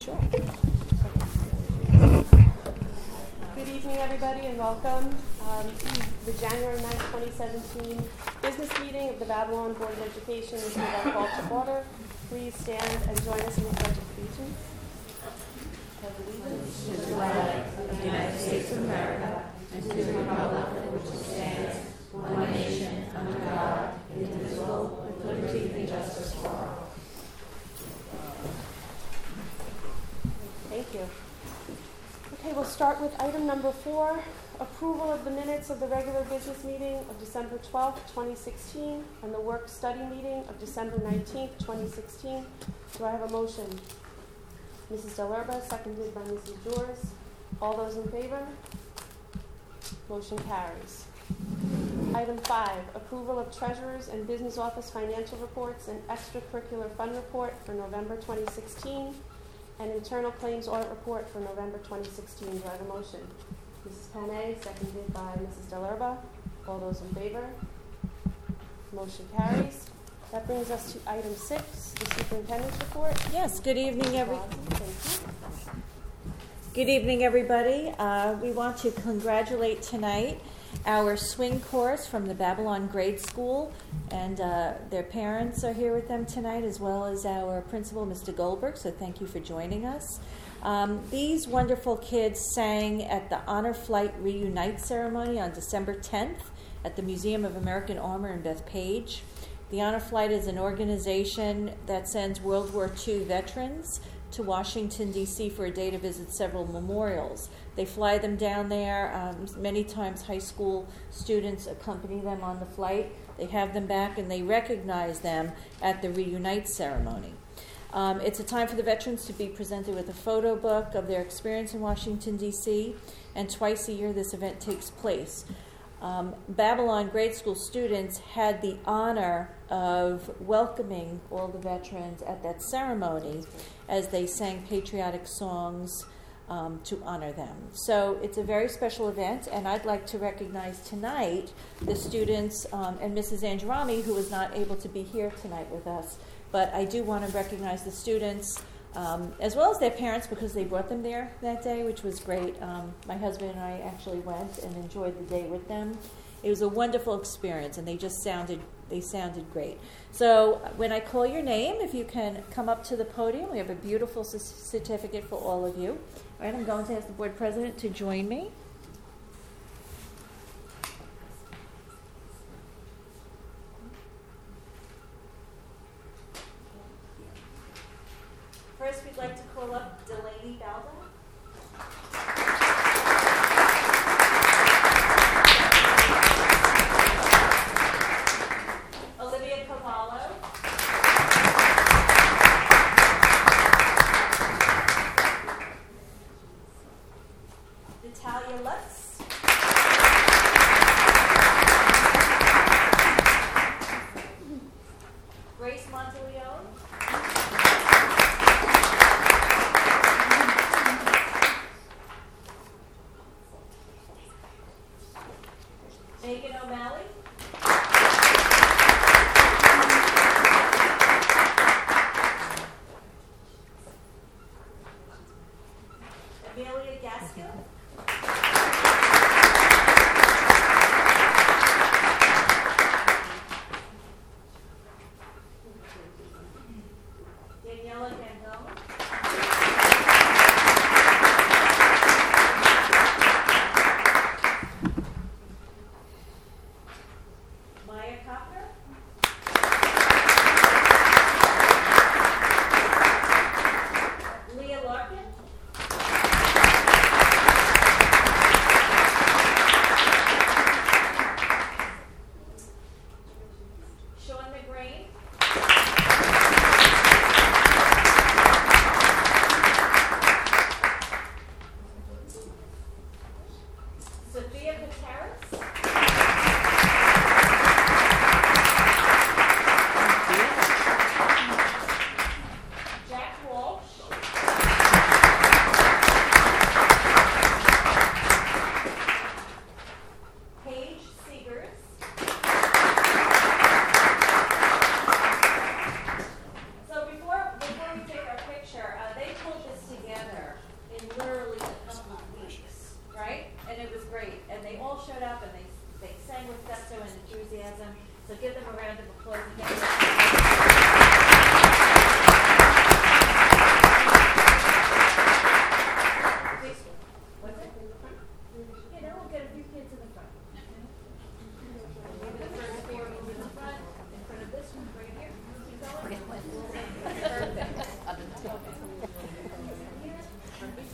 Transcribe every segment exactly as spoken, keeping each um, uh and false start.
Sure. Good evening, everybody, and welcome. Um, the January ninth, twenty seventeen business meeting of the Babylon Board of Education is hereby called to order. Please stand and join us in the Pledge of Allegiance. Allegiance to the flag of the United States of America and to the republic for which it stands, one nation, under God, indivisible, with liberty and justice for all. Thank you. Okay, we'll start with item number four, approval of the minutes of the regular business meeting of December twelfth, twenty sixteen, and the work study meeting of December nineteenth, twenty sixteen. Do I have a motion? Missus Delerba, seconded by Missus Jors. All those in favor? Motion carries. Item five, approval of treasurer's and business office financial reports and extracurricular fund report for November twenty sixteen. And internal claims audit report for November twenty sixteen. Do I have a motion? Missus Panay, seconded by Missus Delerba. All those in favor? Motion carries. That brings us to item six, the superintendent's report. Yes, good evening, every. Thank you. Good evening, everybody. Uh, we want to congratulate tonight our swing chorus from the Babylon Grade School, and uh, their parents are here with them tonight, as well as our principal, Mister Goldberg, so thank you for joining us. Um, these wonderful kids sang at the Honor Flight Reunite ceremony on December tenth at the Museum of American Armor in Bethpage. The Honor Flight is an organization that sends World War Two veterans to Washington, D C for a day to visit several memorials. They fly them down there. Um, many times high school students accompany them on the flight. They have them back and they recognize them at the Reunite ceremony. Um, it's a time for the veterans to be presented with a photo book of their experience in Washington, D C, and twice a year this event takes place. Um, Babylon Grade School students had the honor of welcoming all the veterans at that ceremony as they sang patriotic songs um, to honor them. So it's a very special event, and I'd like to recognize tonight the students um, and Missus Angerami, who was not able to be here tonight with us. But I do want to recognize the students um, as well as their parents, because they brought them there that day, which was great. Um, my husband and I actually went and enjoyed the day with them. It was a wonderful experience, and they just sounded they sounded great. So when I call your name, if you can come up to the podium, we have a beautiful c- certificate for all of you. All right, I'm going to ask the board president to join me. First, we'd like to call up Delaney Balda. Olivia Cavallo. Natalia Lutz. Grace Monteleone. Megan O'Malley. Amelia Gaskill. Daniela Gandone. Maya Kopner. Leah Larkin.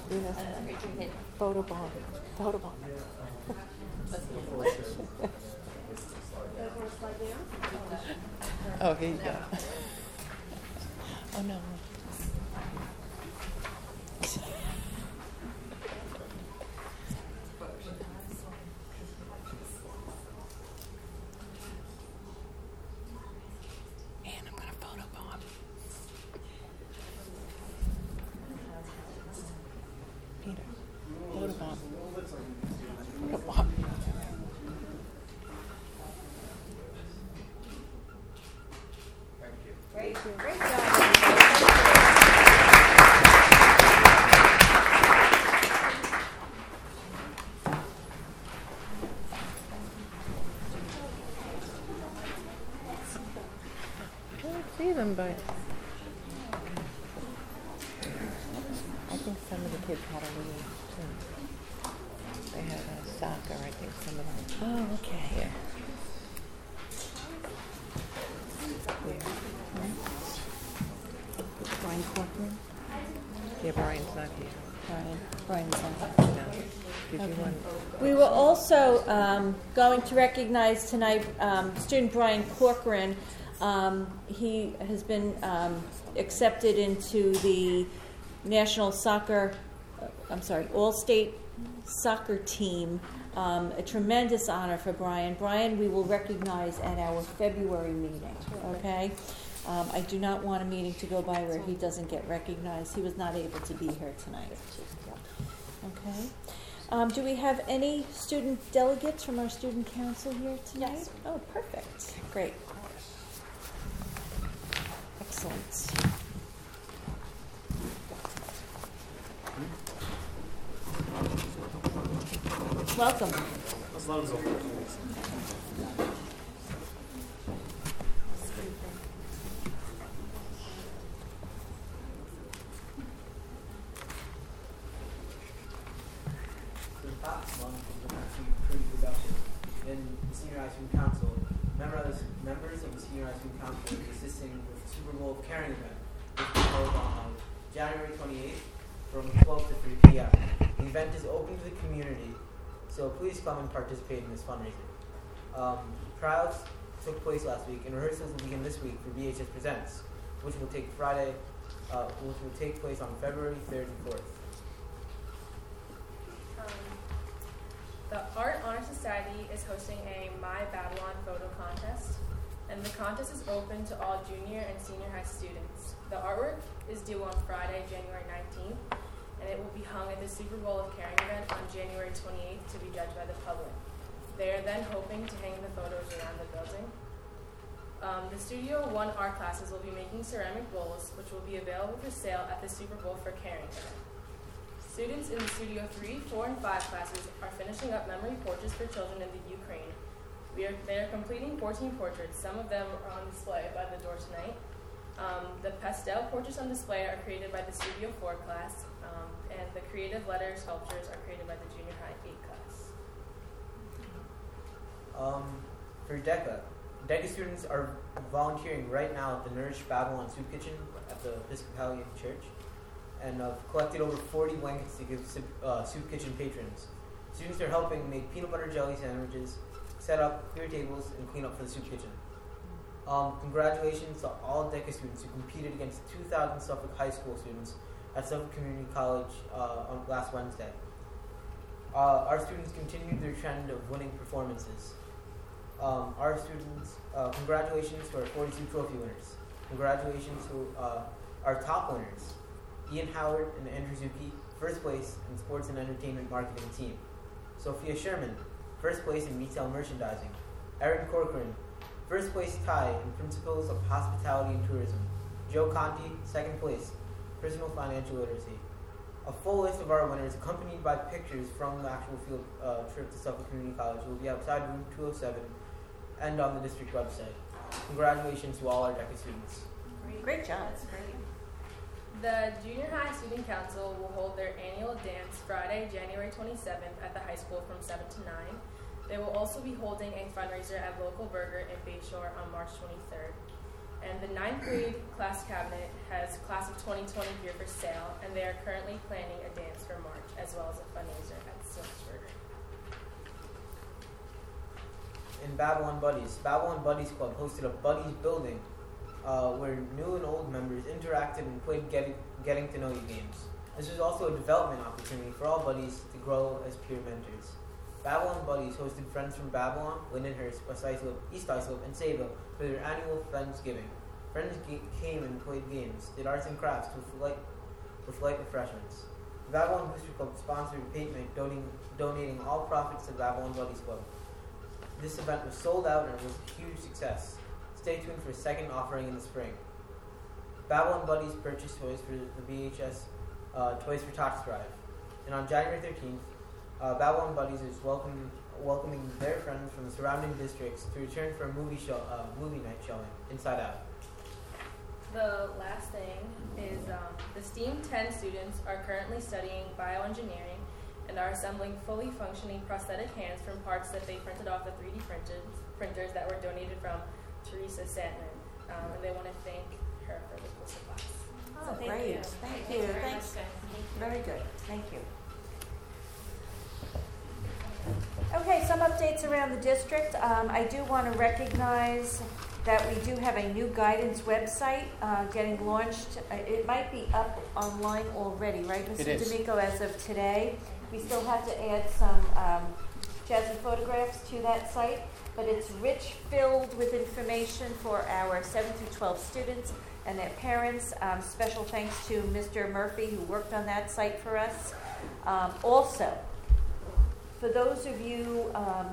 Photo bomb. Photo bomb. Oh, here you go. Oh, no. And I'm going to photo bomb. Peter, photo bomb. Photo bomb. Great, great job. I don't see them, but I think some of the kids had a leave too. They had a soccer, I think some of them. Oh, okay. Yeah. Yeah. Brian Corcoran. Yeah, Brian's not here. Brian. Brian's on. No. Did you want? We were also um, going to recognize tonight um, student Brian Corcoran. Um, he has been um, accepted into the National Soccer, uh, I'm sorry, All-State Soccer Team. Um, a tremendous honor for Brian. Brian, we will recognize at our February meeting, okay? Um, I do not want a meeting to go by where he doesn't get recognized. He was not able to be here tonight. Okay. Um, do we have any student delegates from our student council here tonight? Yes. Oh, perfect. Great. Excellent. Welcome. In the Senior High Student Council, members members of the Senior High Student Council will be assisting with the Super Bowl of Caring event, which will be held on January twenty-eighth from twelve to three p.m. The event is open to the community, so please come and participate in this fundraiser. Um, trials took place last week, and rehearsals will begin this week for B H S Presents, which will take Friday, uh, which will take place on February third and fourth. The Art Honor Society is hosting a My Babylon photo contest, and the contest is open to all junior and senior high students. The artwork is due on Friday, January nineteenth, and it will be hung at the Super Bowl of Caring event on January twenty-eighth to be judged by the public. They are then hoping to hang the photos around the building. Um, the Studio One art classes will be making ceramic bowls, which will be available for sale at the Super Bowl for Caring event. Students in the Studio three, four, and five classes are finishing up memory portraits for children in the Ukraine. We are, they are completing fourteen portraits. Some of them are on display by the door tonight. Um, the pastel portraits on display are created by the Studio four class, um, and the creative letter sculptures are created by the Junior High eight class. Um, for DECA, DECA students are volunteering right now at the Nourish Babylon Soup Kitchen at the Episcopalian Church, and have uh, collected over forty blankets to give uh, Soup Kitchen patrons. Students are helping make peanut butter jelly sandwiches, set up, clear tables, and clean up for the Soup Kitchen. Um, congratulations to all DECA students who competed against two thousand Suffolk High School students at Suffolk Community College uh, on last Wednesday. Uh, our students continued their trend of winning performances. Um, our students, uh, congratulations to our forty-two trophy winners. Congratulations to uh, our top winners, Ian Howard and Andrew Zucchi, first place in Sports and Entertainment Marketing Team. Sophia Sherman, first place in Retail Merchandising. Erin Corcoran, first place tie in Principles of Hospitality and Tourism. Joe Conti, second place, Personal Financial Literacy. A full list of our winners, accompanied by pictures from the actual field uh, trip to Suffolk Community College, will be outside room two oh seven and on the district website. Congratulations to all our DECA students. Great, great job. That's great. The Junior High Student Council will hold their annual dance Friday, January twenty-seventh at the high school from seven to nine. They will also be holding a fundraiser at Local Burger in Bayshore on March twenty-third. and the ninth grade class cabinet has class of twenty twenty here for sale, and they are currently planning a dance for March, as well as a fundraiser at Silversburger. In Babylon Buddies, Babylon Buddies Club hosted a Buddies building uh, where new and old members interacted and played getting, getting to know you games. This was also a development opportunity for all buddies to grow as peer mentors. Babylon Buddies hosted friends from Babylon, Lindenhurst, West Islip, East Islip, and Sayville for their annual Friendsgiving. Friends g- came and played games, did arts and crafts with light, with light refreshments. The Babylon Booster Club sponsored a paint night, donating, donating all profits to Babylon Buddies Club. This event was sold out and it was a huge success. Stay tuned for a second offering in the spring. Babylon Buddies purchased toys for the B H S uh, Toys for Tots Thrive. And on January thirteenth, uh, Babylon Buddies is welcoming, welcoming their friends from the surrounding districts to return for a movie show, uh, movie night showing, Inside Out. The last thing is um, the STEAM ten students are currently studying bioengineering and are assembling fully functioning prosthetic hands from parts that they printed off the three D printers, printers that were donated from Teresa Sandman. Um, and they want to thank her for the course of class. Oh, So thank great. you. Thank Thank you. you very Thanks. much, guys. Very good. Thank you. Okay, some updates around the district. Um, I do want to recognize that we do have a new guidance website uh, getting launched. Uh, It might be up online already, right, Mister It is. D'Amico, as of today? We still have to add some um, jazzy photographs to that site, but it's rich, filled with information for our seven through twelve students and their parents. Um, special thanks to Mister Murphy, who worked on that site for us. Um, also, for those of you um,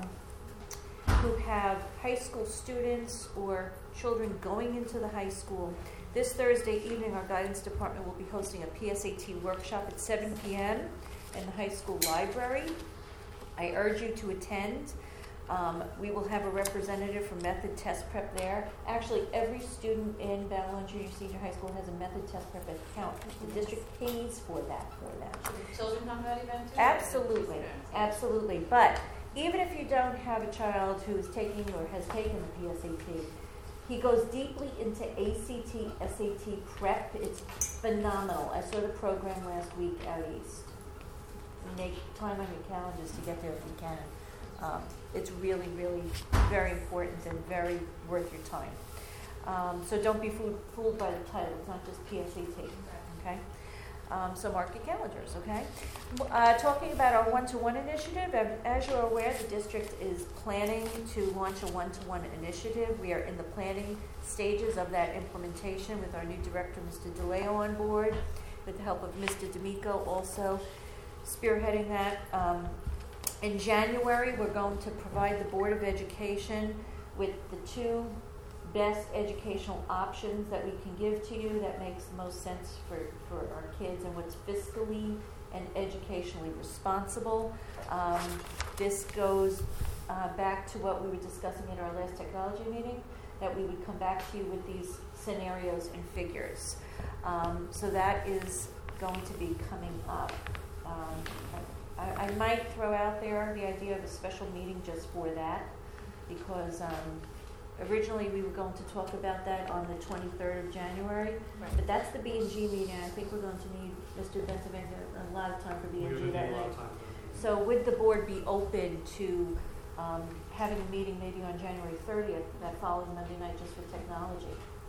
who have high school students or children going into the high school, this Thursday evening our guidance department will be hosting a P S A T workshop at seven p.m. in the high school library. I urge you to attend. Um, we will have a representative from Method Test Prep there. Actually, every student in Babylon Junior Senior High School has a Method Test Prep account. The district pays for that for them. Should children come to that event too? Absolutely, absolutely. But even if you don't have a child who is taking or has taken the P S A T, he goes deeply into A C T, S A T prep. It's phenomenal. I saw the program last week out east. Make time on your calendars to get there if you can. Um, it's really, really very important and very worth your time. Um, so don't be fooled, fooled by the title. It's not just P S A T, okay? Um, so mark your calendars, okay? Uh, talking about our one-to-one initiative, as you're aware, the district is planning to launch a one-to-one initiative. We are in the planning stages of that implementation with our new director, Mister DeLeo, on board, with the help of Mister D'Amico also spearheading that. Um, in January, we're going to provide the Board of Education with the two best educational options that we can give to you that makes the most sense for, for our kids and what's fiscally and educationally responsible. Um, this goes uh, back to what we were discussing in our last technology meeting, that we would come back to you with these scenarios and figures. Um, so that is going to be coming up. Um, I, I might throw out there the idea of a special meeting just for that, because um, originally we were going to talk about that on the twenty-third of January, Right. but that's the B and G meeting. I think we're going to need Mister Benson a lot of time for B and G that night. So would the board be open to um, having a meeting maybe on January thirtieth, that following Monday night, just for technology?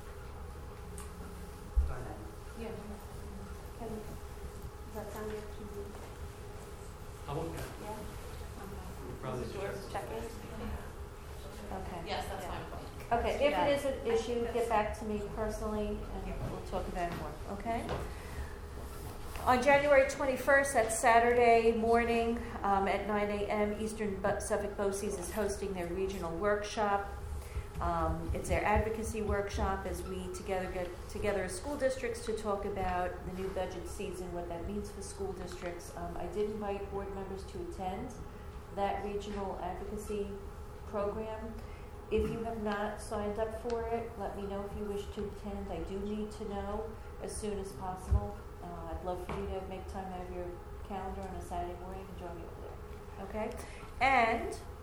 Yeah. Can, does that sound good to you? I'm okay. Yeah? We probably should. Check in? Okay. Yes, that's Yeah. fine. Okay, if it is an issue, get back to me personally, and we'll talk about it more, okay? On January twenty-first, that's Saturday morning, um, at nine a.m., Eastern Bu- Suffolk BOCES is hosting their regional workshop. Um, it's their advocacy workshop as we together get together as school districts to talk about the new budget season, what that means for school districts. Um, I did invite board members to attend that regional advocacy program. If you have not signed up for it, let me know if you wish to attend. I do need to know as soon as possible. Uh, I'd love for you to make time out of your calendar on a Saturday morning and join me over there. Okay? And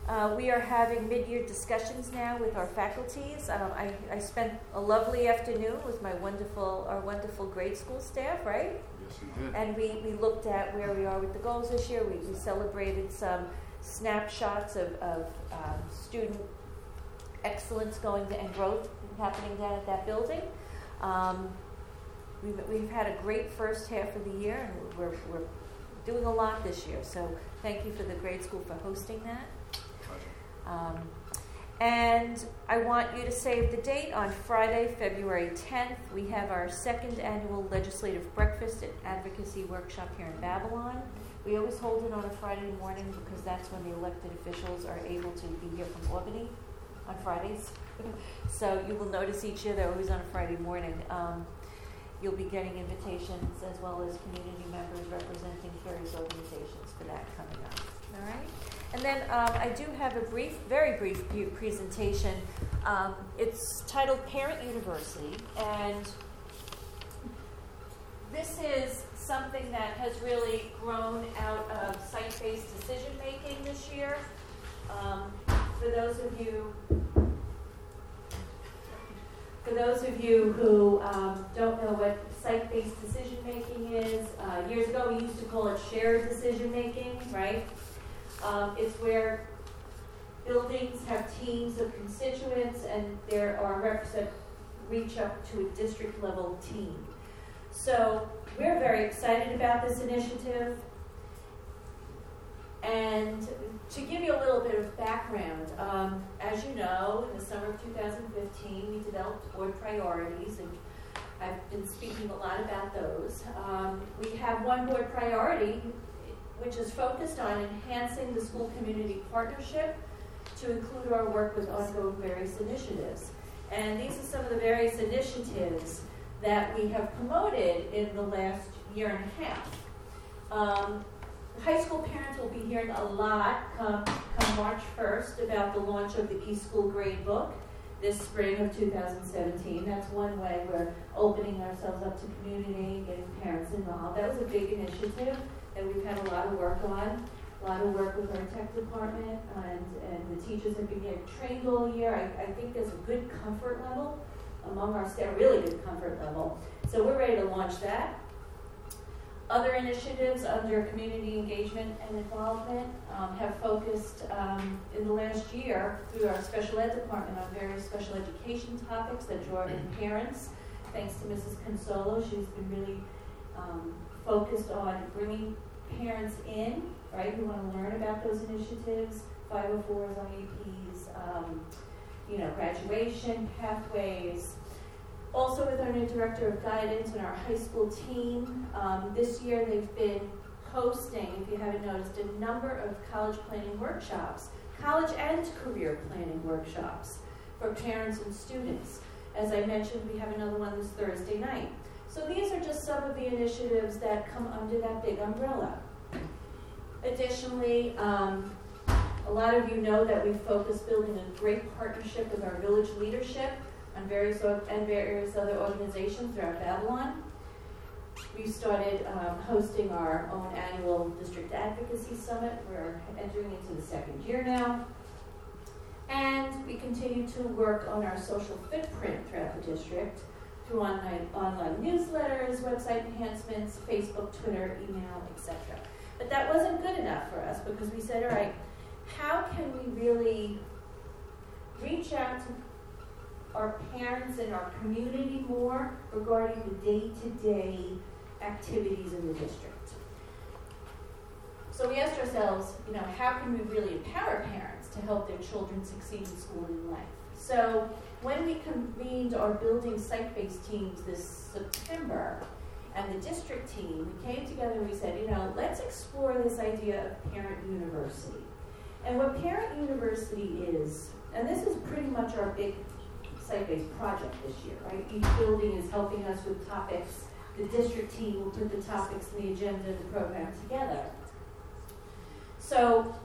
Uh, we are having mid-year discussions now with our faculties. Um, I, I spent a lovely afternoon with my wonderful, our wonderful grade school staff, right? Yes, you did. And we, we looked at where we are with the goals this year. We, we celebrated some snapshots of, of um, student excellence going to, and growth happening down at that building. Um, we've, we've had a great first half of the year, and we're, we're doing a lot this year. So thank you for the grade school for hosting that. Um, and I want you to save the date. On Friday, February tenth, we have our second annual legislative breakfast and advocacy workshop here in Babylon. We always hold it on a Friday morning because that's when the elected officials are able to be here from Albany on Fridays. So you will notice each year they're always on a Friday morning. Um, you'll be getting invitations as well as community members representing various organizations for that coming up. All right? And then um, I do have a brief, very brief presentation. Um, it's titled Parent University, and this is something that has really grown out of site-based decision-making this year. Um, for those of you, for those of you who um, don't know what site-based decision-making is, uh, years ago we used to call it shared decision-making, right? Um, it's where buildings have teams of constituents and there are reps that reach up to a district level team. So we're very excited about this initiative. And to give you a little bit of background, um, as you know, in the summer of two thousand fifteen, we developed board priorities, and I've been speaking a lot about those. Um, we have one board priority, which is focused on enhancing the school-community partnership to include our work with ongoing various initiatives. And these are some of the various initiatives that we have promoted in the last year and a half. Um, high school parents will be hearing a lot come, come March first about the launch of the eSchool Grade Book this spring of two thousand seventeen. That's one way we're opening ourselves up to community, getting parents involved. That was a big initiative that we've had a lot of work on, a lot of work with our tech department, and, and the teachers have been getting trained all year. I, I think there's a good comfort level among our staff, really good comfort level. So we're ready to launch that. Other initiatives under community engagement and involvement um, have focused um, in the last year through our special ed department on various special education topics that draw in parents. Thanks to Missus Consolo, she's been really um, focused on bringing parents in, right, who want to learn about those initiatives, five oh fours, I E Ps, um, you know, graduation pathways. Also with our new director of guidance and our high school team, um, this year they've been hosting, if you haven't noticed, a number of college planning workshops, college and career planning workshops for parents and students. As I mentioned, we have another one this Thursday night. So these are just some of the initiatives that come under that big umbrella. Additionally, um, a lot of you know that we focus building a great partnership with our village leadership on various and various other organizations throughout Babylon. We started um, hosting our own annual district advocacy summit. We're entering into the second year now. And we continue to work on our social footprint throughout the district through online, online newsletters, website enhancements, Facebook, Twitter, email, et cetera. But that wasn't good enough for us because we said, all right, how can we really reach out to our parents and our community more regarding the day-to-day activities in the district? So we asked ourselves, you know, how can we really empower parents to help their children succeed in school and in life? So when we convened our building site-based teams this September and the district team, we came together and we said, you know, let's explore this idea of parent university. And what parent university is, and this is pretty much our big site-based project this year, right? Each building is helping us with topics. The district team will put the topics in the agenda and the program together. So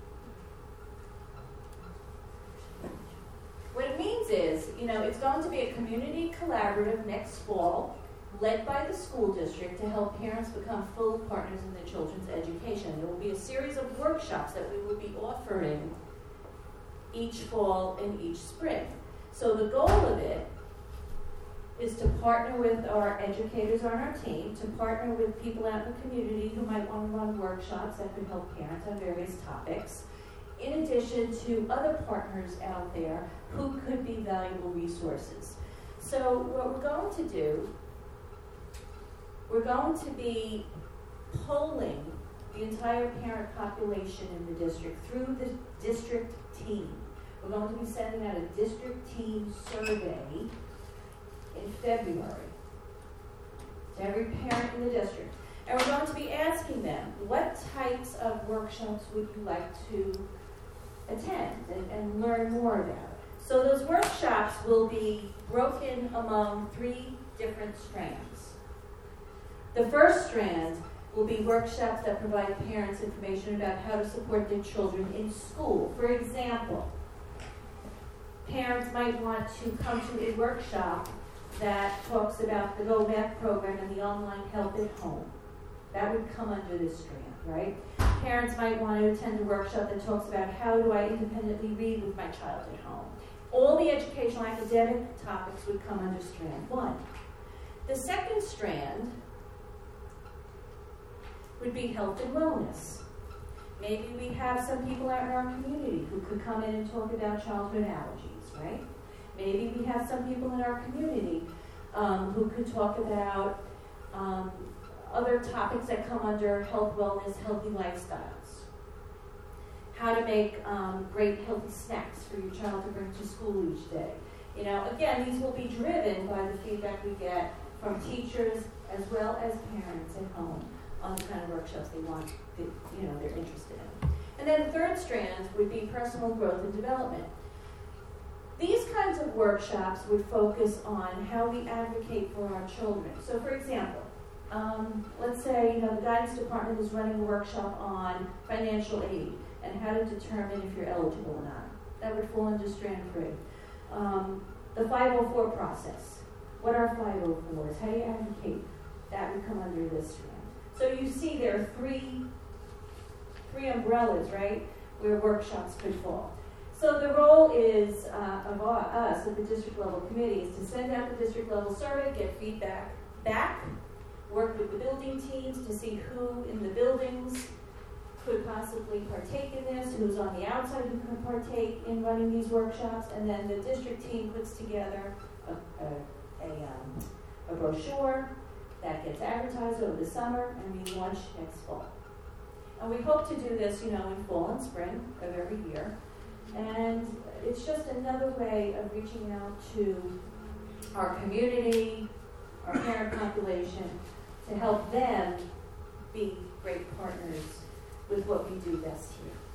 what it means is, you know, it's going to be a community collaborative next fall, led by the school district to help parents become full partners in their children's education. There will be a series of workshops that we will be offering each fall and each spring. So the goal of it is to partner with our educators on our team, to partner with people out in the community who might want to run workshops that could help parents on various topics, in addition to other partners out there who could be valuable resources. So what we're going to do, we're going to be polling the entire parent population in the district through the district team. We're going to be sending out a district team survey in February to every parent in the district. And we're going to be asking them, what types of workshops would you like to attend and, and learn more about? So those workshops will be broken among three different strands. The first strand will be workshops that provide parents information about how to support their children in school. For example, parents might want to come to a workshop that talks about the Go Math program and the online help at home. That would come under this strand, right? Parents might want to attend a workshop that talks about how do I independently read with my child at home. All the educational academic topics would come under strand one. The second strand would be health and wellness. Maybe we have some people out in our community who could come in and talk about childhood allergies, right? Maybe we have some people in our community um, who could talk about um, other topics that come under health, wellness, healthy lifestyles. How to make um, great healthy snacks for your child to bring to school each day. You know, again, these will be driven by the feedback we get from teachers as well as parents at home on the kind of workshops they want, that, you know, they're interested in. And then the third strand would be personal growth and development. These kinds of workshops would focus on how we advocate for our children. So, for example, um, let's say you know the guidance department is running a workshop on financial aid and how to determine if you're eligible or not. That would fall under strand three. Um, the five oh four process. What are five oh fours? How do you advocate? That would come under this strand. So you see there are three, three umbrellas, right, where workshops could fall. So the role is uh, of our, us at the district level committee is to send out the district level survey, get feedback back, work with the building teams to see who in the buildings could possibly partake in this, who's on the outside who can partake in running these workshops, and then the district team puts together a, a, a, um, a brochure that gets advertised over the summer, and we launch next fall. And we hope to do this, you know, in fall and spring of every year. And it's just another way of reaching out to our community, our parent population, to help them be great partners with what we do best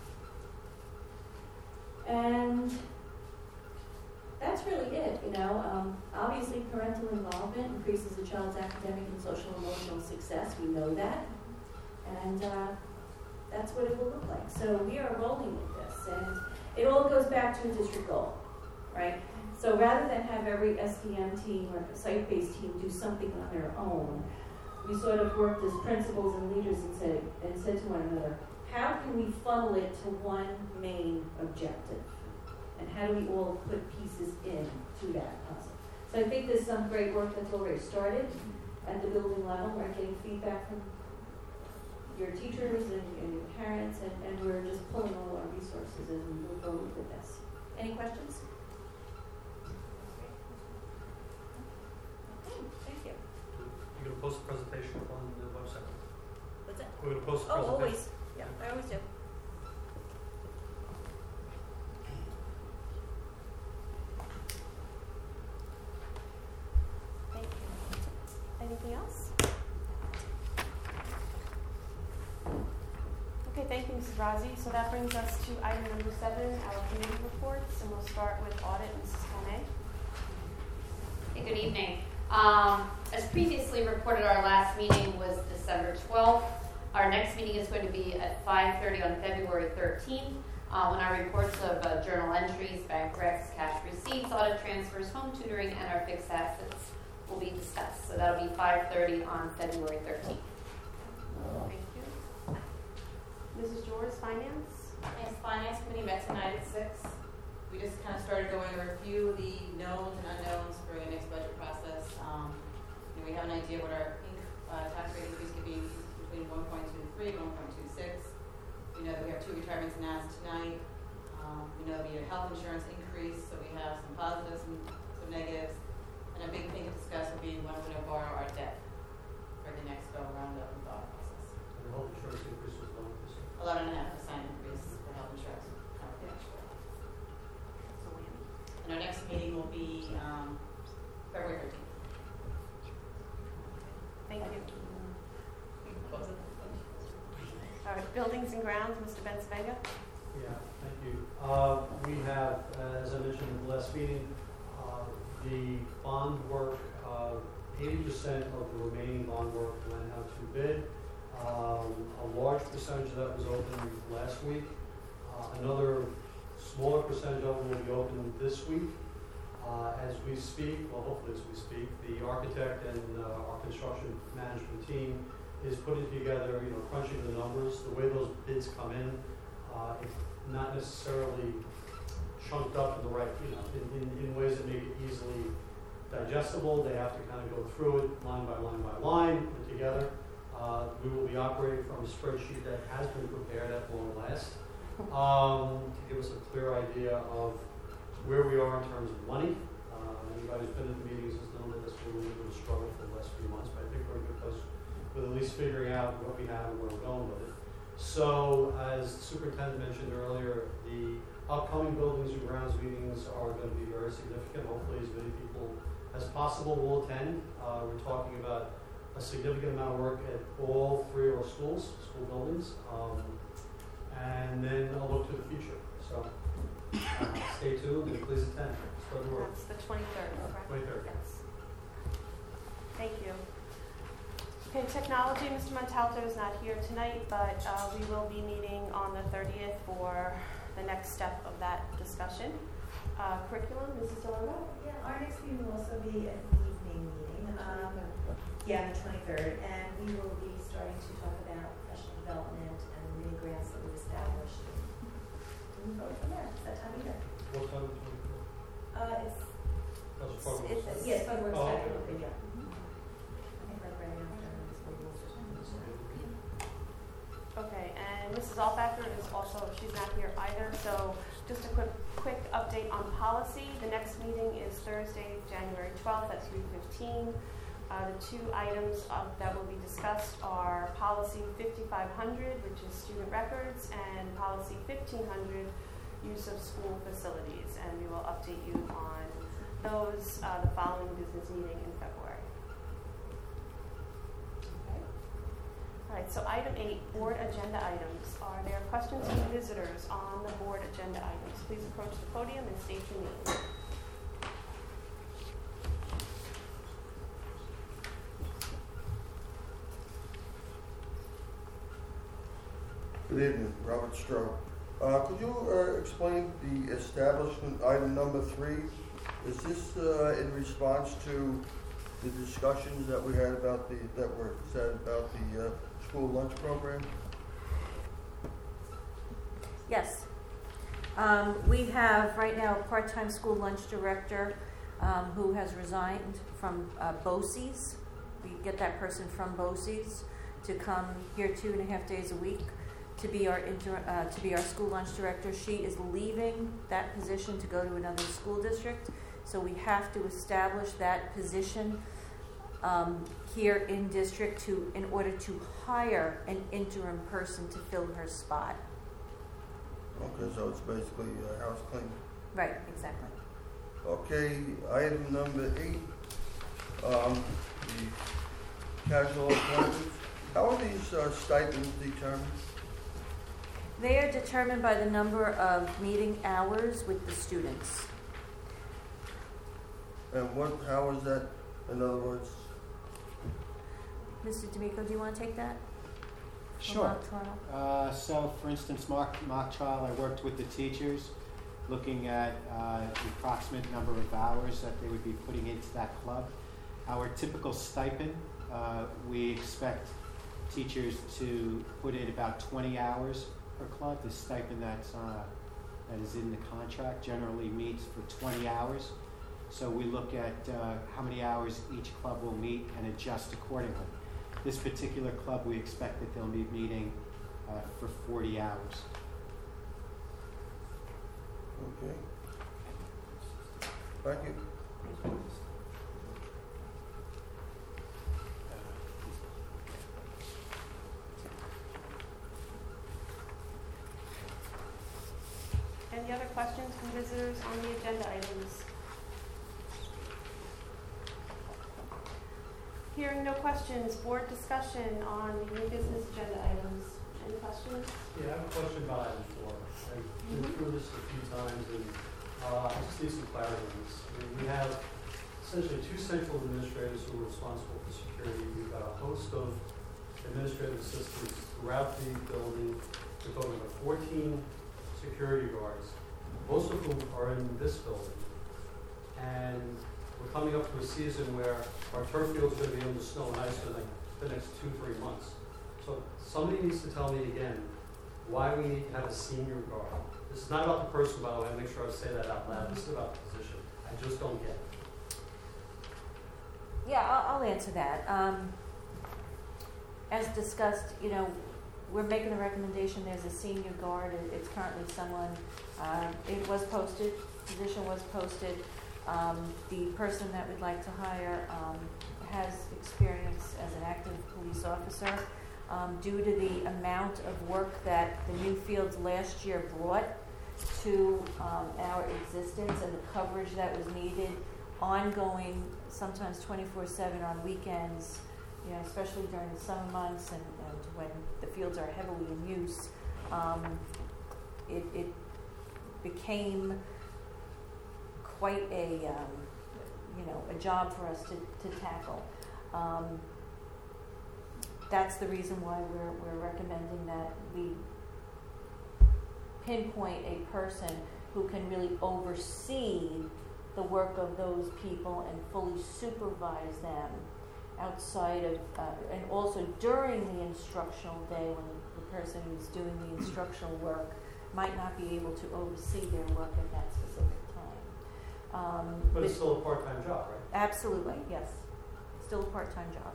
here. And that's really it, you know. Um, obviously, parental involvement increases a child's academic and social and emotional success. We know that. And uh, that's what it will look like. So we are rolling with this. And it all goes back to a district goal, right? So rather than have every S D M team or site-based team do something on their own, we sort of worked as principals and leaders and said, and said to one another, how can we funnel it to one main objective? And how do we all put pieces in to that puzzle? So I think there's some great work that's already started at the building level. We're getting feedback from your teachers and, and your parents, and, and we're just pulling all our resources as we move forward with this. Any questions? Okay, thank you. You're going to post the presentation on the website? What's that? We're going to post the Oh, presentation. always. Yeah, I always do. Thank you. Anything else? Okay, thank you, Missus Razi. So that brings us to item number seven, our committee reports, and we'll start with audit, Missus Tomei. Hey, good evening. Um, as previously reported, our last meeting was December twelfth. Our next meeting is going to be at five thirty on February thirteenth, uh, when our reports of uh, journal entries, bank recs, cash receipts, audit transfers, home tutoring, and our fixed assets will be discussed. So that'll be five thirty on February thirteenth. Thank you. Missus George, Finance. Yes, Finance Committee met tonight at six. idea what our uh, tax rate increase could be between one point two three and one point two six. We know that we have two retirements announced tonight. Um, we know we have health insurance increase, so we have some positives and some negatives. And a big thing to discuss will be when we're going to borrow our debt for the next go around of the thought process. And the health insurance increase was one percent. Eleven and a half percent increase for health insurance. And our next meeting will be um, February thirteenth. Thank you. All right, buildings and grounds, Mister Bensavenga. Yeah, thank you. Uh, we have, uh, as I mentioned in the last meeting, uh, the bond work, uh, eighty percent of the remaining bond work went out to bid. Um, a large percentage of that was opened last week. Uh, another smaller percentage of them will be open this week. Uh, as we speak, well, hopefully as we speak, the architect and uh, our construction management team is putting together, you know, crunching the numbers. The way those bids come in, uh, it's not necessarily chunked up in the right, you know, in, in, in ways that make it easily digestible. They have to kind of go through it line by line by line, put together. Uh, we will be operating from a spreadsheet that has been prepared at long last. Um, to give us a clear idea of where we are in terms of money. Uh, anybody who's been at the meetings has known that this will be a little struggle for the last few months, but I think we're in a good place with at least figuring out what we have and where we're going with it. So, as the superintendent mentioned earlier, the upcoming buildings and grounds meetings are going to be very significant. Hopefully, as many people as possible will attend. Uh, we're talking about a significant amount of work at all three of our schools, school buildings. Um, and then I'll look to the future. So uh, stay tuned and please attend. Spread the word. That's the twenty-third, correct? twenty-third. Yes. Thank you. Okay, technology, Mister Montalto is not here tonight, but uh, we will be meeting on the thirtieth for the next step of that discussion. Uh, curriculum, Missus Delano? Yeah, our next meeting will also be an evening meeting. Um, yeah, the twenty-third, and we will be starting to talk about professional development and the mini grants that we've established. And we go from there. It's that time of year. What time is it? Uh, it's, That's it's, part of it's, it. yes, but we're Oh, expecting okay. it, yeah. I think like right after this will Okay, and Missus Albacker is also, she's not here either, so just a quick quick update on policy. The next meeting is Thursday, January twelfth at three fifteen. Uh, the two items uh, that will be discussed are policy fifty-five hundred, which is student records, and policy fifteen hundred, use of school facilities. And we will update you on those uh, the following business meeting in February. Okay. All right, so item eight, board agenda items. Are there questions from visitors on the board agenda items? Please approach the podium and state your name. Good evening, Robert Stroh. Uh, could you uh, explain the establishment item number three? Is this uh, in response to the discussions that we had about the that were said about the uh, school lunch program? Yes. Um, we have right now a part-time school lunch director um, who has resigned from uh, BOCES. We get that person from BOCES to come here two and a half days a week to be our inter, uh, to be our school lunch director. She is leaving that position to go to another school district, so we have to establish that position um, here in district to in order to hire an interim person to fill her spot. Okay, so it's basically uh, house cleaning. Right, exactly. Okay, item number eight, um, the casual appointments. How are these uh, stipends determined? They are determined by the number of meeting hours with the students. And what? How is that? In other words, Mister D'Amico, do you want to take that? Sure. Uh, so, for instance, mock, mock trial, I worked with the teachers looking at uh, the approximate number of hours that they would be putting into that club. Our typical stipend, uh, we expect teachers to put in about twenty hours per club. The stipend that's uh, that is in the contract generally meets for twenty hours. So we look at uh, how many hours each club will meet and adjust accordingly. This particular club, we expect that they'll be meeting uh, for forty hours. Okay. Thank you. Any other questions from visitors on the agenda items? Hearing no questions, board discussion on the new business agenda items. Any questions? Yeah, I have a question about item four. I've been through this a few times, and uh, I just need some clarity on this. I mean, we have essentially two central administrators who are responsible for security. We've got a host of administrative assistants throughout the building. We're talking about fourteen security guards, most of whom are in this building. And we're coming up to a season where our turf fields are going to be under snow and ice for like the next two, three months. So somebody needs to tell me again why we need to have a senior guard. This is not about the person, by the way. Make sure I say that out loud. This is about the position. I just don't get it. Yeah, I'll, I'll answer that. Um, as discussed, you know, we're making a recommendation. There's a senior guard. It- It's currently someone, uh, it was posted, position was posted. Um, the person that we'd like to hire um, has experience as an active police officer. Um, due to the amount of work that the new fields last year brought to um, our existence and the coverage that was needed, ongoing, sometimes twenty-four seven on weekends, you know, especially during the summer months and, and when the fields are heavily in use, um, it, it became quite a, um, you know, a job for us to, to tackle. Um, that's the reason why we're, we're recommending that we pinpoint a person who can really oversee the work of those people and fully supervise them outside of, uh, and also during the instructional day when the, the person who's doing the instructional work might not be able to oversee their work at that specific time. Um, But it's still a part-time job, right? Absolutely, yes. Still a part-time job.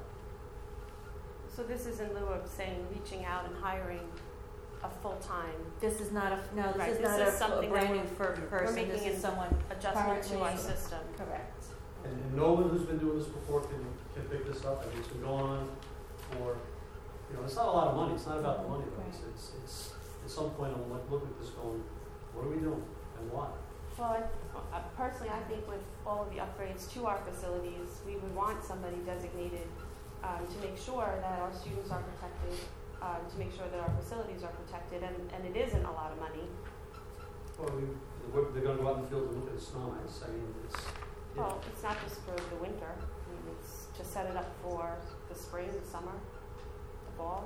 So this is in lieu of saying reaching out and hiring a full-time. This is not a, no, this Right, is this not is a, a something brand that new fir- we're person. This making is an someone adjustment to our currently- system. Correct. And, and no one who's been doing this before can, can pick this up. I mean, it's been going on for, you know, it's not a lot of money. It's not about the money, but it's, it's, it's at some point I'm like, look at this going, what are we doing and why? Well, I, uh, personally, I think with all of the upgrades to our facilities, we would want somebody designated um, to make sure that our students are protected, um, to make sure that our facilities are protected, and, and it isn't a lot of money. Well, we, we're- they're going to go out in the field and look at the snow and ice. I mean, it's, yeah. Well, it's not just for the winter. I mean, it's to set it up for the spring, the summer, the fall.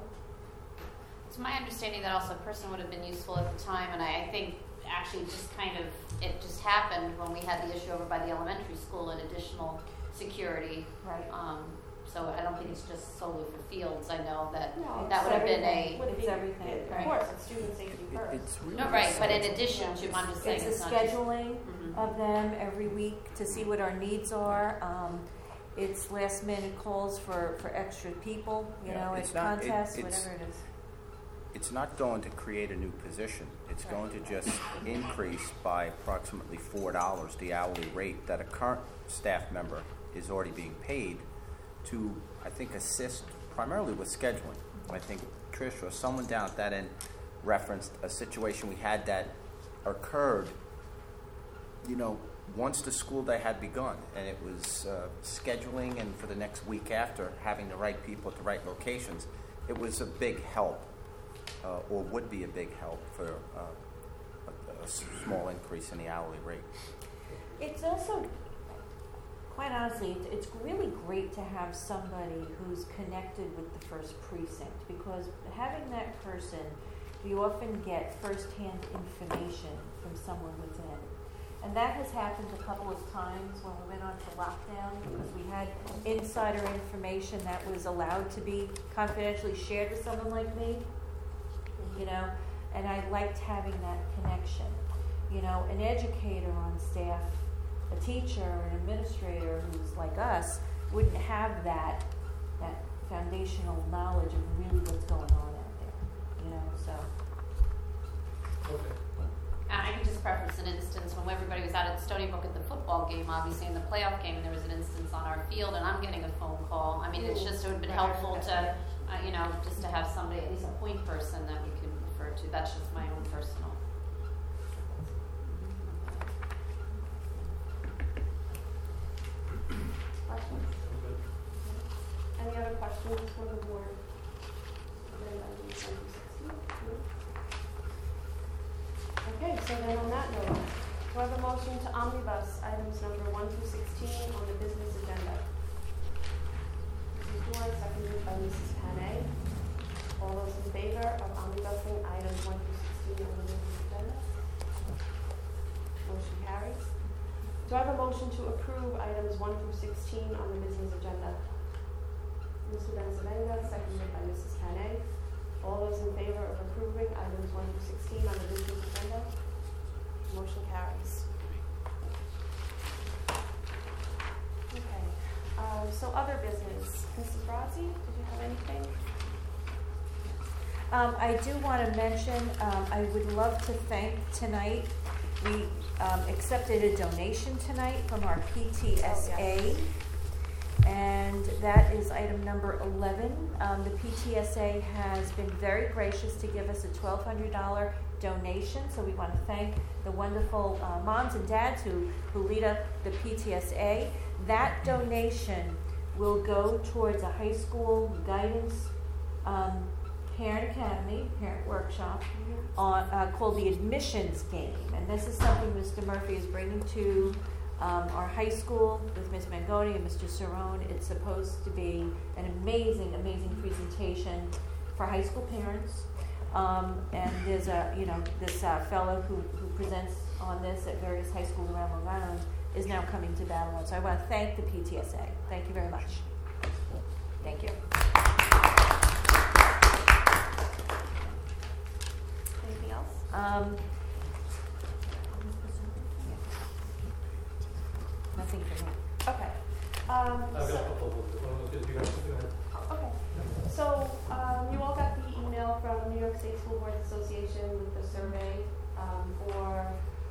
It's my understanding that also a person would have been useful at the time, and I, I think actually just kind of, it just happened when we had the issue over by the elementary school and additional security. Right. Um, so I don't think it's just solely for fields. I know that No, that would have been a, Would It's be- everything, it- right. Of course, it's student safety It- first. It's really no, right, but in essential. addition to, I'm just saying It's it's a not just. scheduling Mhm. of them every week to see what our needs are. Um, it's last minute calls for, for extra people, you Yeah, know, it's at not- it- contests, it's- whatever it is. It's not going to create a new position. It's going to just increase by approximately four dollars the hourly rate that a current staff member is already being paid to, I think, assist primarily with scheduling. I think Trish or someone down at that end referenced a situation we had that occurred, you know, once the school day had begun, and it was uh, scheduling and for the next week after having the right people at the right locations. It was a big help. Uh, or would be a big help for uh, a, a small increase in the hourly rate. It's also, quite honestly, it's, it's really great to have somebody who's connected with the first precinct, because having that person, you often get firsthand information from someone within. And that has happened a couple of times when we went on to lockdown, because we had insider information that was allowed to be confidentially shared with someone like me. You know, and I liked having that connection. You know, an educator on staff a teacher or an administrator who's like us wouldn't have that that foundational knowledge of really what's going on out there, you know, so. Okay. And I can just preference an instance when everybody was out at Stony Brook at the football game, obviously in the playoff game, and there was an instance on our field, and I'm getting a phone call. I mean, it's just, it would have been helpful to, uh, you know, just to have somebody, at least a point person that we could refer to. That's just my own personal. Questions? Any other questions from the board? Okay, so then on that note, do I have a motion to omnibus items number one through sixteen on the business agenda? Missus Dorr, seconded by Missus Panay. All those in favor of omnibusing items one through sixteen on the business agenda? Motion carries. Do I have a motion to approve items one through sixteen on the business agenda? Mister Benzavenga, seconded by Missus Panay. All those in favor of approving items one through sixteen on the business agenda? Motion carries. Okay, um, so other business. Missus Rossi, did you have anything? Um, I do want to mention, um, I would love to thank tonight, we um, accepted a donation tonight from our P T S A. Oh, yes. And that is item number eleven. Um, the P T S A has been very gracious to give us a twelve hundred dollars donation, so we want to thank the wonderful uh, moms and dads who, who lead up the P T S A. That donation will go towards a high school guidance um, parent academy, parent workshop, on, uh, called the Admissions Game. And this is something Mister Murphy is bringing to Um, our high school with Miz Mangoni and Mister Cerrone. It's supposed to be an amazing, amazing presentation for high school parents. Um, and there's a, you know, this uh, fellow who, who presents on this at various high schools around Long Island is now coming to Babylon. So I want to thank the P T S A. Thank you very much. Thank you. Anything else? Um, Nothing for me. Okay. Um, I've got so- a couple of, uh, if you guys, go ahead. Okay, so, um, you all got the email from New York State School Boards Association with the survey, um, for,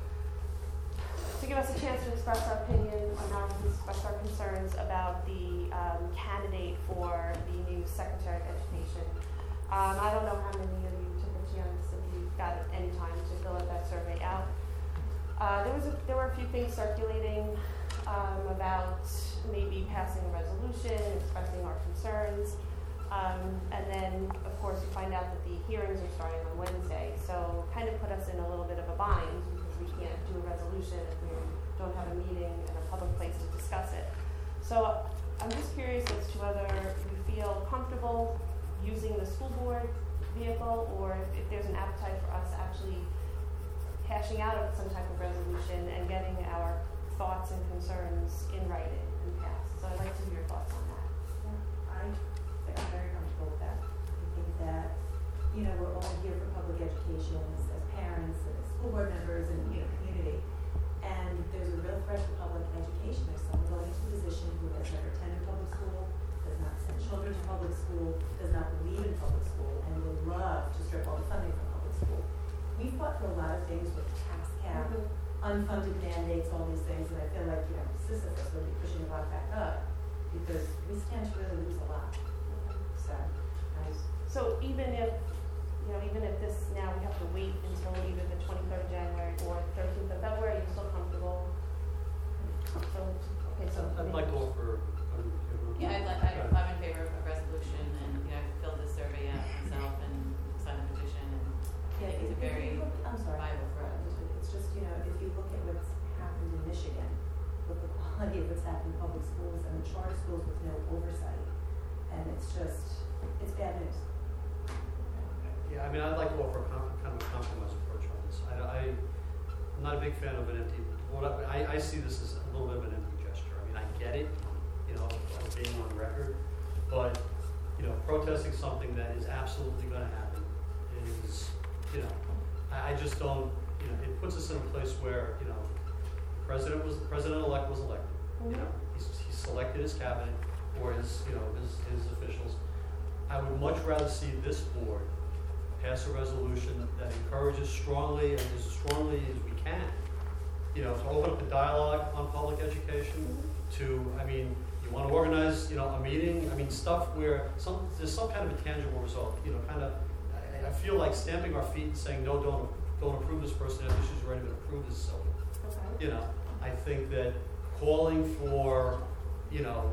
to give us a chance to express our opinion, or not express our concerns about the, um, candidate for the new Secretary of Education. Um, I don't know how many of you took a chance, if you got any time to fill out that survey out. Uh, there was a, there were a few things circulating, um, about maybe passing a resolution, expressing our concerns. Um, and then, of course, we find out that the hearings are starting on Wednesday. So kind of put us in a little bit of a bind because we can't do a resolution if we don't have a meeting and a public place to discuss it. So I'm just curious as to whether you feel comfortable using the school board vehicle or if, if there's an appetite for us actually hashing out some type of resolution and getting our thoughts and concerns in writing and passed. So I'd like to hear your thoughts on that. I think I'm very comfortable with that. I think that, you know, we're all here for public education as, as parents and as school board members and, you know, community. And there's a real threat to public education. There's someone going into a position who has never attended public school, does not send children to public school, does not believe in public school, and would love to strip all the funding from public school. We fought for a lot of things with tax cap, mm-hmm. unfunded mandates, all these things, and I feel like, you know, Sisyphus will be pushing the rock back up because we stand to really lose a lot. So, I So even if, you know, even if this now we have to wait until either the twenty-third of January or thirteenth of February, you're still comfortable? So, okay, so. I'd like to offer. um, Yeah, I'd like, I- I'm in favor of a resolution, and, you know, I've filled this survey out myself and signed a petition, and I think it's a if very you look, I'm sorry, viable for us. it's just, you know, if you look at what's happened in Michigan, with the quality of what's happened in public schools and the charter schools with no oversight, and it's just, it's bad news. Yeah, I mean, I'd like to offer a com- kind of a compromise approach on this. I, I, I'm not a big fan of an empty, what I, I see this as a little bit of an empty gesture. I mean, I get it, you know, of being on record, but, you know, protesting something that is absolutely going to happen is, you know, I, I just don't, you know, it puts us in a place where, you know, president was, president-elect was elected. You know, he's, he's selected his cabinet or his, you know, his, his officials. I would much rather see this board pass a resolution that encourages strongly and as strongly as we can, you know, to open up a dialogue on public education, to, I mean, you want to organize, you know, a meeting, I mean, stuff where some, there's some kind of a tangible result, you know, kind of, I, I feel like stamping our feet and saying, no, don't, don't approve this person, if she's already been approved is silly. Okay. You know, I think that calling for, you know,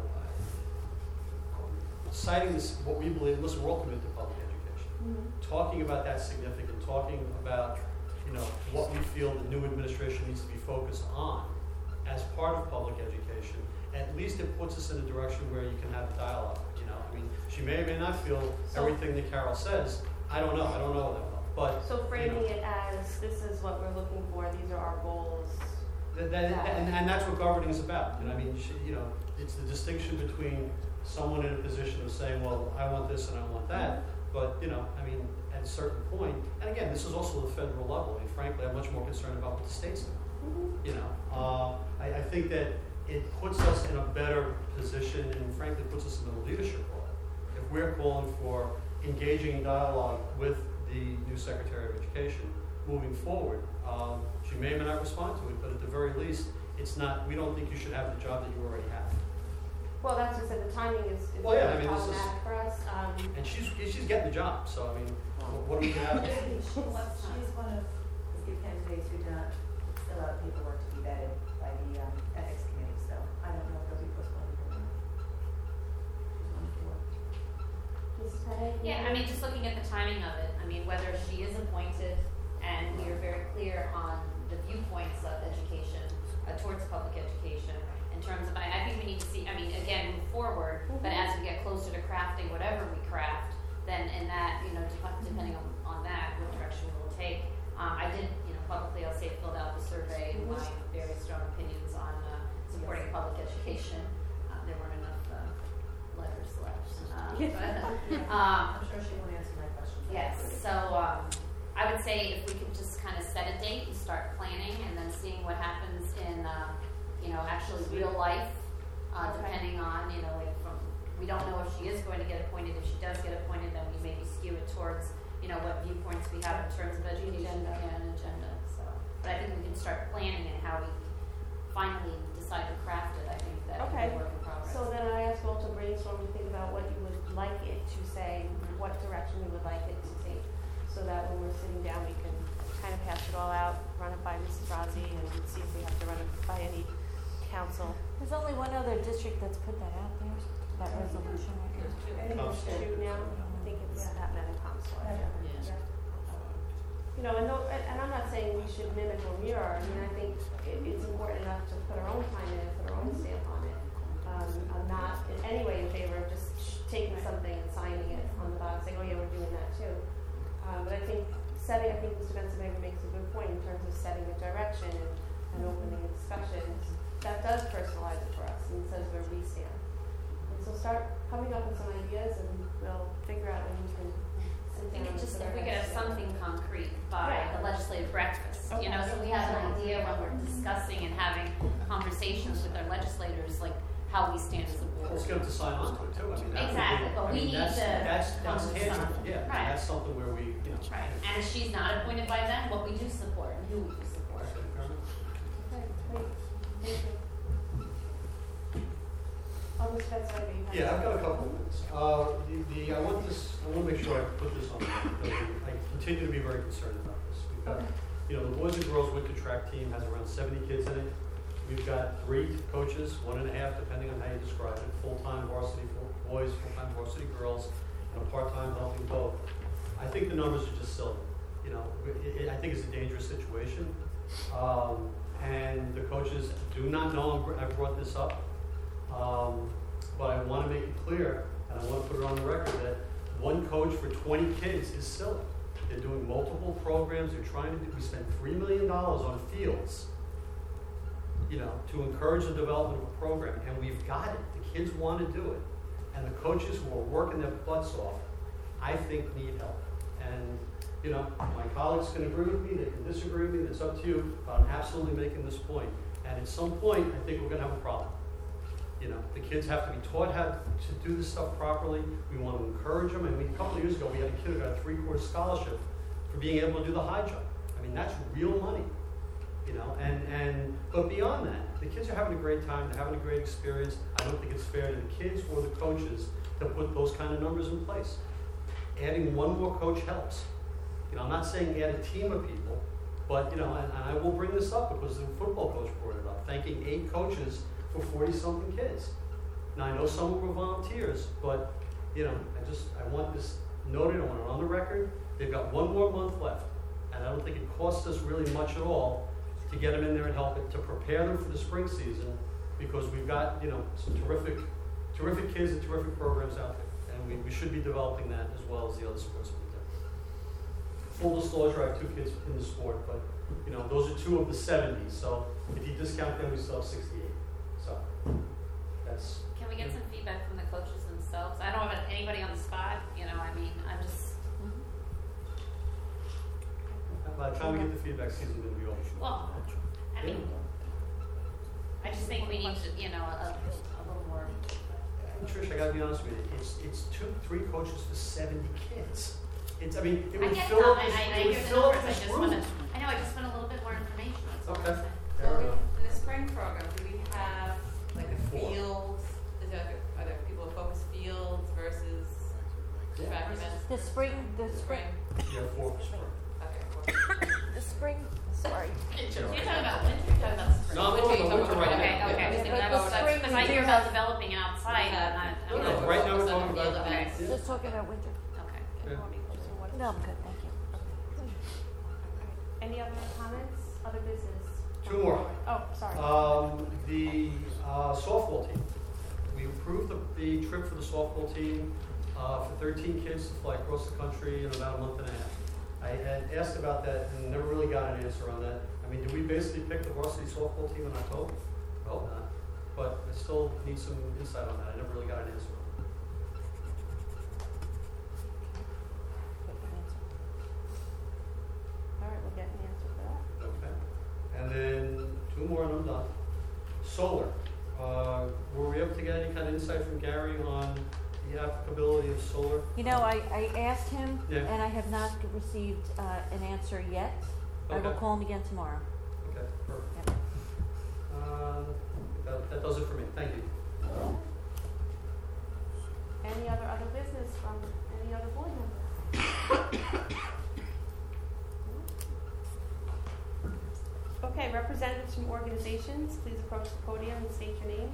citing this, what we believe, listen, we're all committed to public education. Mm-hmm. Talking about that significant, talking about, you know, what we feel the new administration needs to be focused on as part of public education, at least it puts us in a direction where you can have a dialogue, you know. I mean, she may or may not feel So- everything that Carol says. I don't know, I don't know that well, but. So framing you know, it as, this is what we're looking for, these are our goals. That, that, and, and that's what governing is about. And I mean, she, you know, it's the distinction between someone in a position of saying, well, I want this and I want that. But, you know, I mean, at a certain point, and again, this is also the federal level. I mean, frankly, I'm much more concerned about what the states do. Mm-hmm. You know, uh, I, I think that it puts us in a better position and frankly puts us in the leadership role. If we're calling for engaging dialogue with the new Secretary of Education moving forward, um, she may or may not respond to it, but at the very least, it's not, we don't think you should have the job that you already have. Well, that's just that the timing is, is Well, yeah, I really mean, this is- problematic for us. Um, And she's, she's getting the job, so I mean, what do we have? She's, she's one of the few candidates who did not fill out paperwork to be vetted by the um, ethics committee, so I don't know if they'll be postponed or not. She's on the board. Missus Pettit? Yeah, I mean, just looking at the timing of it, I mean, whether she is appointed and we are very clear on the viewpoints of education, uh, towards public education, in terms of, I, I think we need to see, I mean, again, move forward, but as we get closer to crafting whatever we craft, then in that, you know, dep- depending on, on that, what direction we'll take. Um, I did, you know, publicly, I'll say, filled out the survey, and my very strong opinions on uh, supporting public education. Uh, there weren't enough uh, letters left. Uh, but, um, I'm sure she won't answer my questions. Yes, so um, I would say if we could just kind of set a date and start planning and then seeing what happens in, uh, you know, actually real life, uh, depending on, you know, like from, we don't know if she is going to get appointed. If she does get appointed, then we maybe skew it towards, you know, what viewpoints we have in terms of education Agenda. and agenda. So, but I think we can start planning and how we finally decide to craft it. I think that Okay. is a work in progress. So then I asked Will to brainstorm and think about what you would like it to say, what direction we would like it to take, so that when we're sitting down, we can kind of hash it all out, run it by Missus Rossi, and see if we have to run it by any council. There's only one other district that's put that out there, that resolution right now. I think it's two now. I think it's Pat and Council. You know, and, no, and, and I'm not saying we should mimic or mirror. I mean, I think it, it's important enough to put our own time in and put our own stamp on it. Um, I'm not in any way in favor of just sh- taking something and signing it on the bottom, saying, oh yeah, we're doing that too. Um, but I think setting, I think Mister Benson makes a good point in terms of setting a direction and, and opening a discussion. That does personalize it for us and says where we stand. And so start coming up with some ideas and we'll figure out when we can sit I think down it and just, put if our we could have heads together. something concrete by Yeah. the legislative breakfast, you Okay. know, so we have an idea when we're discussing and having conversations with our legislators, like how we stand as a board. Let's get them to sign on to it too. I mean, that would be- Exactly, but I we mean, need that's, to That's, come that's to tangible, something. yeah. Right. That's something where we, you know. Right, and if she's not appointed by then, what we do support and who we do support. Okay, great. Thank you. Oh, Mister Benson, maybe you have Yeah, I've got a something. couple of minutes. Uh, the, the, I want this, I want to make sure I put this on, the record, because I continue to be very concerned about this. We've got, you know, the boys and girls winter track team has around seventy kids in it. We've got three coaches, one and a half, depending on how you describe it, full-time varsity for boys, full-time varsity girls, and a part-time helping both. I think the numbers are just silly. You know, it, it, I think it's a dangerous situation. Um, and the coaches do not know I brought this up. Um, but I want to make it clear, and I want to put it on the record, that one coach for twenty kids is silly. They're doing multiple programs. They're trying to do, we spend three million dollars on fields, you know, to encourage the development of a program. And we've got it. The kids want to do it. And the coaches who are working their butts off, I think, need help. And, you know, my colleagues can agree with me. They can disagree with me. It's up to you. But I'm absolutely making this point. And at some point, I think we're gonna have a problem. You know, the kids have to be taught how to do this stuff properly. We want to encourage them. I mean, a couple of years ago, we had a kid who got a three-quarter scholarship for being able to do the high jump. I mean, that's real money, you know. And and but beyond that, the kids are having a great time. They're having a great experience. I don't think it's fair to the kids or the coaches to put those kind of numbers in place. Adding one more coach helps. You know, I'm not saying add a team of people, but you know, and, and I will bring this up because the football coach brought it up. Thanking eight coaches for forty-something kids. Now, I know some were volunteers, but, you know, I just, I want this noted, I want it on the record. They've got one more month left, and I don't think it costs us really much at all to get them in there and help it, to prepare them for the spring season, because we've got, you know, some terrific, terrific kids and terrific programs out there, and we, we should be developing that as well as the other sports we do. Full disclosure, I have two kids in the sport, but, you know, those are two of the seventy, so if you discount them, we still have sixty-eight. So, that's... Can we get some feedback from the coaches themselves? I don't have anybody on the spot, you know, I mean, I'm just... By the time we get the feedback season, it'll be over. Well, I mean, I just think we need to, you know, a, a little more... Trish, I gotta be honest with you, it's, it's two, three coaches for seventy kids. It's, I mean, it would I get fill it, up I, this, I, I it would hear the fill up numbers, I this just room. wanna, I know, I just want a little bit more information, that's all I'm Okay. saying. Fair So enough. in the spring program, do we have like a fields? Is there like a, are there people who focus fields versus track events? The spring, the Spring. Yeah, four for spring. Okay. Four. the spring, sorry. So you're talking about winter, you're talking about spring? No, I'm talking about winter right Okay, now. okay, I was thinking But about the spring because I we hear do about have- developing outside, and I, I don't No, know. no, right now we're Focus on talking the about- field events. Just talking about winter. Okay. Yeah. No, I'm good, thank you. Any other comments, other business? Two more. Oh, sorry. Um, the uh, softball team. We approved the, the trip for the softball team uh, for thirteen kids to fly across the country in about a month and a half. I had asked about that and never really got an answer on that. I mean, do we basically pick the varsity softball team in October? Hope not. But I still need some insight on that. I never really got an answer on it. All right, we'll get an answer for that. Okay. And then two more and I'm done. Solar. Uh, were we able to get any kind of insight from Gary on the applicability of solar? You know, I, I asked him, Yeah. and I have not received uh, an answer yet. I will Okay. call him again tomorrow. Okay, perfect. Yep. Uh, that, that does it for me. Thank you. Any other other business from any other board member? Okay, representatives from organizations, please approach the podium and state your name.